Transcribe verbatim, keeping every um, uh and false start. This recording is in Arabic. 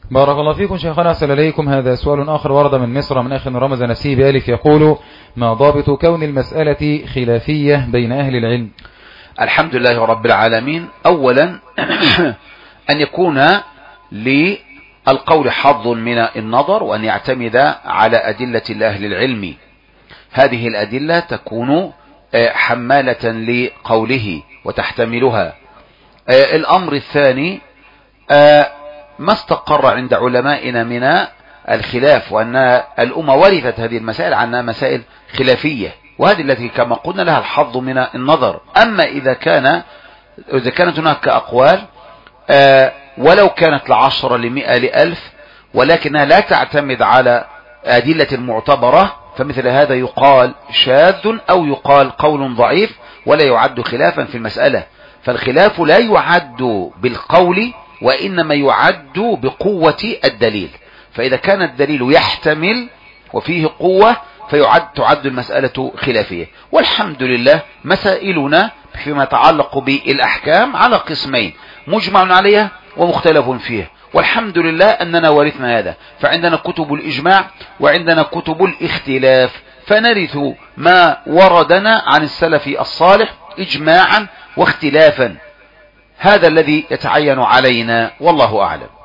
بارك الله فيكم شيخنا، أحسن إليكم. هذا سؤال آخر ورد من مصر من أخ رمز نسيب ألف يقول: ما ضابط كون المسألة خلافية بين أهل العلم؟ الحمد لله رب العالمين. أولا أن يكون للقول حظ من النظر، وأن يعتمد على أدلة أهل العلم. هذه الأدلة تكون حمالة لقوله وتحتملها. الأمر الثاني ما استقر عند علمائنا من الخلاف، وأن الأمة ورثت هذه المسائل عنها مسائل خلافية، وهذه التي كما قلنا لها الحظ من النظر. أما إذا كان إذا كانت هناك أقوال ولو كانت لعشرة لمئة لألف ولكنها لا تعتمد على أدلة معتبرة، فمثل هذا يقال شاذ أو يقال قول ضعيف ولا يعد خلافا في المسألة. فالخلاف لا يعد بالقول، وإنما يعد بقوة الدليل. فإذا كان الدليل يحتمل وفيه قوة فيعد تعد المسألة خلافية. والحمد لله مسائلنا فيما يتعلق بالأحكام على قسمين: مجمع عليها ومختلف فيها، والحمد لله أننا ورثنا هذا. فعندنا كتب الإجماع وعندنا كتب الاختلاف، فنرث ما وردنا عن السلف الصالح إجماعا واختلافا. هذا الذي يتعين علينا، والله أعلم.